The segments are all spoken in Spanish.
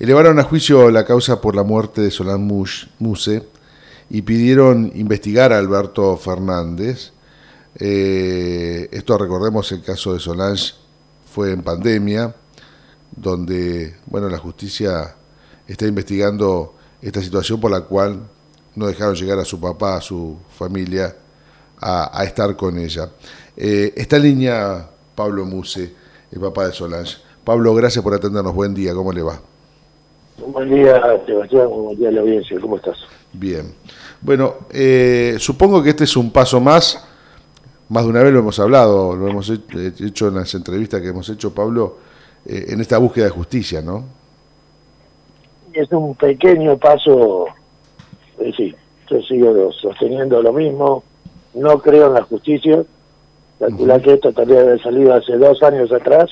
elevaron a juicio la causa por la muerte de Solange Muse y pidieron investigar a Alberto Fernández. Esto, recordemos, el caso de Solange fue en pandemia, donde, bueno, la justicia está investigando esta situación por la cual no dejaron llegar a su papá, a su familia, a estar con ella. Está en línea Pablo Muse, el papá de Solange. Pablo, gracias por atendernos. Buen día, ¿cómo le va? Buen día, Sebastián. Buen día a la audiencia. ¿Cómo estás? Bien. Bueno, supongo que este es un paso más de una vez lo hemos hablado, lo hemos hecho en las entrevistas que hemos hecho, Pablo, en esta búsqueda de justicia, ¿no? Es un pequeño paso, sí, yo sigo sosteniendo lo mismo, no creo en la justicia, calcular que esto también había salido hace 2 años atrás,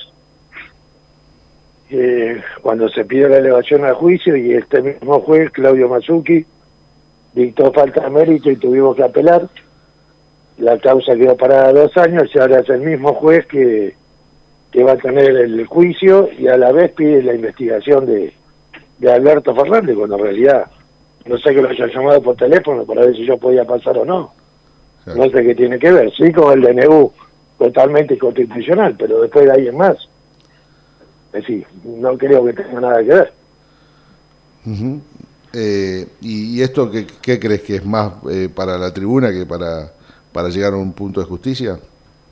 cuando se pidió la elevación al juicio y este mismo juez, Claudio Mazzucchi, dictó falta de mérito y tuvimos que apelar. La causa quedó parada 2 años y ahora es el mismo juez que va a tener el juicio y a la vez pide la investigación de Alberto Fernández, cuando en realidad no sé que lo haya llamado por teléfono para ver si yo podía pasar o no. Claro. No sé qué tiene que ver, sí con el DNU totalmente inconstitucional, pero después de ahí en más. Es decir, no creo que tenga nada que ver. Uh-huh. ¿Y esto qué crees que es más para la tribuna que para llegar a un punto de justicia?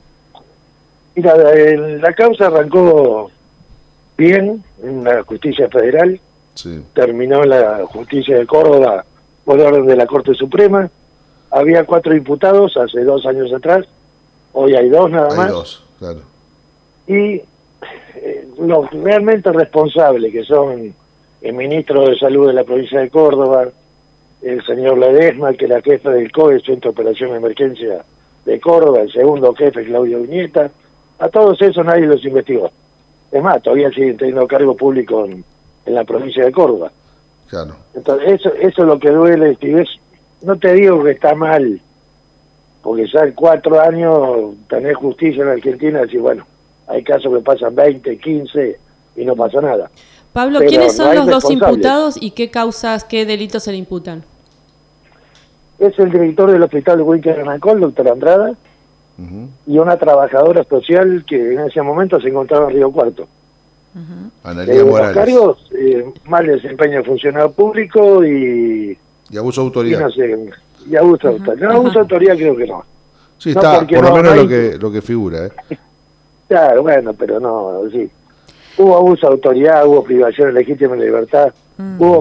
Mira, la causa arrancó bien en la justicia federal, sí. Terminó en la justicia de Córdoba por orden de la Corte Suprema. Había 4 imputados hace 2 años atrás, hoy hay 2 nada más. Hay 2, claro. Y los realmente responsables, que son el ministro de Salud de la provincia de Córdoba, el señor Ledesma, que es la jefa del COE, Centro de Operación de Emergencia de Córdoba, el segundo jefe, Claudio Viñeta, a todos esos nadie los investigó. Es más, todavía siguen teniendo cargo público en la provincia de Córdoba. Claro. Entonces, eso es lo que duele. Si ves, no te digo que está mal, porque ya en 4 años tenés justicia en Argentina, y bueno, hay casos que pasan 20, 15 y no pasa nada. Pablo, pero ¿quiénes son no los 2 imputados y qué causas, qué delitos se le imputan? Es el director del hospital de Winker Anacol, doctor Andrada, y una trabajadora social que en ese momento se encontraba en Río Cuarto. Analía Morales. Los cargos, mal desempeño de funcionario público y abuso de autoridad. Y no sé, y abuso de autoridad. No, abuso de autoridad creo que no. Sí, no, está, por lo menos no hay... lo que figura. Claro, bueno, pero no, sí. Hubo abuso de autoridad, hubo privación de legítima libertad, hubo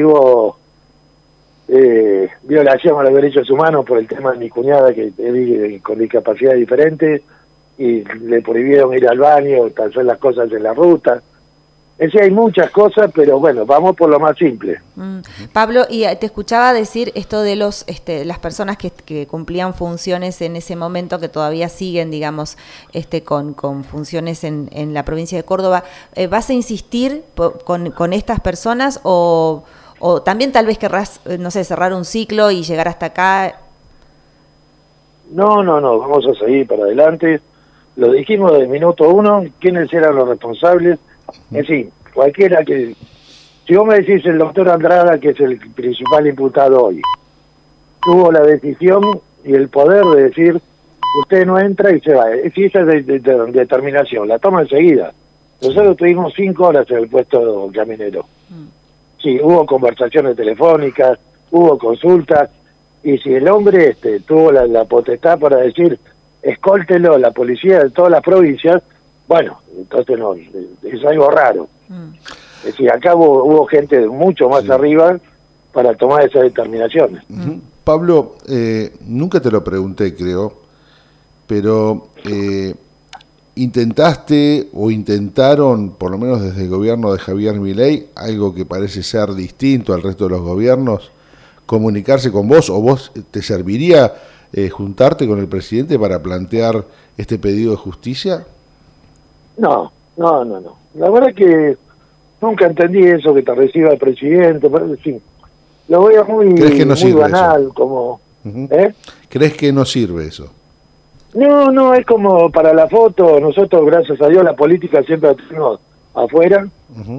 violación a los derechos humanos por el tema de mi cuñada que es con discapacidad diferente y le prohibieron ir al baño, hacer las cosas en la ruta. Es decir, hay muchas cosas, pero bueno, vamos por lo más simple. Pablo, y te escuchaba decir esto de las personas que cumplían funciones en ese momento, que todavía siguen, digamos, con funciones en la provincia de Córdoba. ¿Vas a insistir con estas personas o también tal vez querrás, no sé, cerrar un ciclo y llegar hasta acá? No, vamos a seguir para adelante. Lo dijimos desde el minuto 1, quiénes eran los responsables. Es decir, cualquiera que... Si vos me decís el doctor Andrada, que es el principal imputado hoy, tuvo la decisión y el poder de decir, usted no entra y se va. Si esa es de determinación, la toma enseguida. Nosotros tuvimos 5 horas en el puesto caminero. Sí, hubo conversaciones telefónicas, hubo consultas, y si el hombre tuvo la potestad para decir, escóltelo, la policía de todas las provincias, bueno, entonces no, es algo raro. Es decir, acá hubo gente mucho más arriba para tomar esas determinaciones. Pablo, nunca te lo pregunté, creo, pero ¿intentaste o intentaron, por lo menos desde el gobierno de Javier Milei, algo que parece ser distinto al resto de los gobiernos, comunicarse con vos, o vos te serviría juntarte con el presidente para plantear este pedido de justicia? No. La verdad es que nunca entendí eso que te reciba el presidente, pero en fin, lo veo muy banal, eso? Como... ¿Crees que no sirve eso? No, es como para la foto. Nosotros, gracias a Dios, la política siempre la tenemos afuera.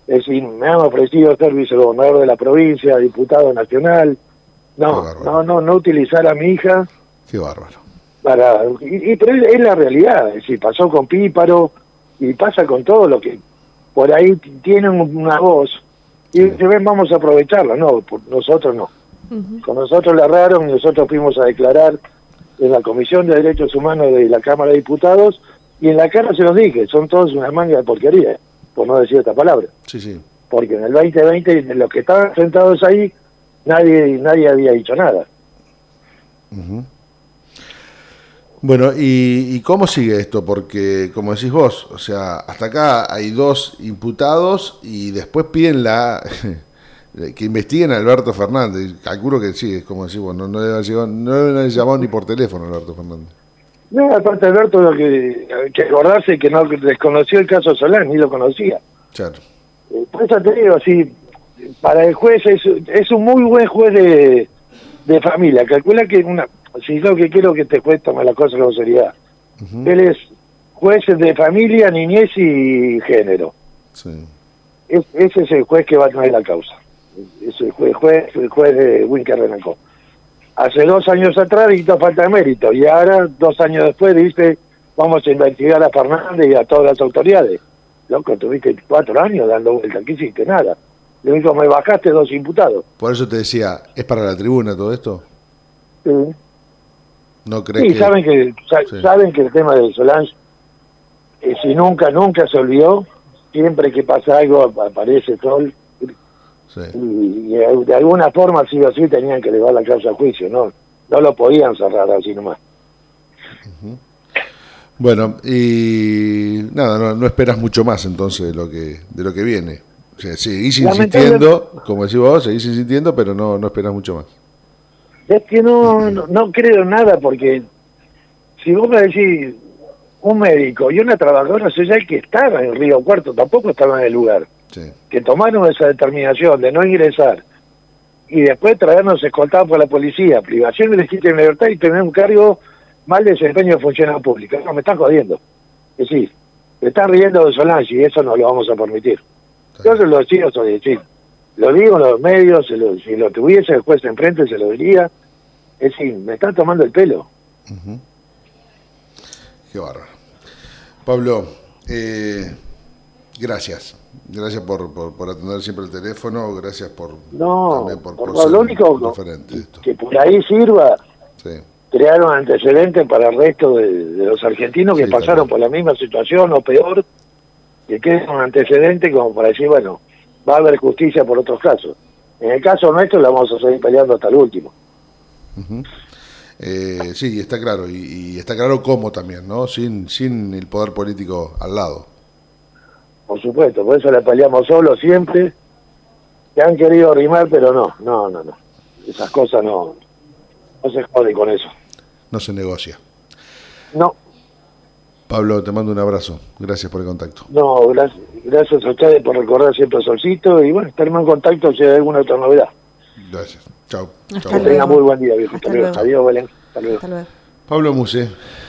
Es decir, me han ofrecido ser vicegobernador de la provincia, diputado nacional. No utilizar a mi hija. Qué bárbaro. Pero es la realidad. Es decir, pasó con Píparo y pasa con todo lo que por ahí tienen una voz y se ven, vamos a aprovecharla. No, nosotros no. Con nosotros la erraron y nosotros fuimos a declarar en la Comisión de Derechos Humanos de la Cámara de Diputados y en la cara se los dije, son todos una manga de porquería, por no decir esta palabra. Sí. Porque en el 2020, los que estaban sentados ahí, nadie había dicho nada. Uh-huh. Bueno, ¿y cómo sigue esto? Porque, como decís vos, o sea, hasta acá hay 2 imputados y después piden que investiguen a Alberto Fernández. Calculo que sí, es como decís vos, no deben haber llamado ni por teléfono a Alberto Fernández. No, aparte Alberto, lo que acordarse que no desconoció el caso Solán, ni lo conocía. Claro. Por eso te digo, sí, para el juez es un muy buen juez de familia. Calcula que si lo que quiero que este juez tome la cosa con seriedad. Uh-huh. Él es juez de familia, niñez y género. Sí. Ese es el juez que va a traer la causa. Es el juez de Winker Renancó. Hace 2 años atrás dictó falta de mérito y ahora 2 años después dice vamos a investigar a Fernández y a todas las autoridades. Loco, tuviste 4 años dando vuelta, ¿qué hiciste? Nada. Le dijo, me bajaste 2 imputados. Por eso te decía, ¿es para la tribuna todo esto? Sí. ¿No crees que...? Saben que el tema de Solange, si nunca se olvidó, siempre que pasa algo aparece Sol. Sí. Y de alguna forma, sí o sí, tenían que llevar la causa a juicio, no lo podían cerrar así nomás. Uh-huh. Bueno, y nada, no esperas mucho más entonces de lo que viene. O sea, seguís insistiendo, como decís vos, seguís insistiendo, pero no esperas mucho más. Es que no creo nada, porque si vos me decís un médico y una trabajadora social que estaba en Río Cuarto, tampoco estaba en el lugar, sí, que tomaron esa determinación de no ingresar y después traernos escoltados por la policía, privación de legítima libertad y tener un cargo mal desempeño de funcionario público. No, me están jodiendo. Es decir, me están riendo de Solange y eso no lo vamos a permitir. Yo se lo sigo sobre decir. Lo digo en los medios, si lo tuviese el juez enfrente se lo diría. Es decir, me están tomando el pelo. Uh-huh. Qué bárbaro. Pablo, gracias. Gracias por atender siempre el teléfono, gracias también por ser lo único referente de esto. Que por ahí sirva, sí, crear un antecedente para el resto de los argentinos que pasaron por la misma situación o peor, que quede un antecedente como para decir, bueno, va a haber justicia por otros casos. En el caso nuestro la vamos a seguir peleando hasta el último. Uh-huh. Sí, está claro, y está claro cómo también, ¿no? Sin el poder político al lado. Por supuesto, por eso la peleamos solos siempre. Que han querido rimar, pero no. Esas cosas no se jode con eso. No se negocia. No. Pablo, te mando un abrazo. Gracias por el contacto. No, gracias a ustedes por recordar siempre a Solcito y bueno, estaremos en contacto si hay alguna otra novedad. Gracias. Chao. Que tenga muy buen día, viejo. Hasta luego. Adiós, Belén. Hasta luego. Pablo Muse.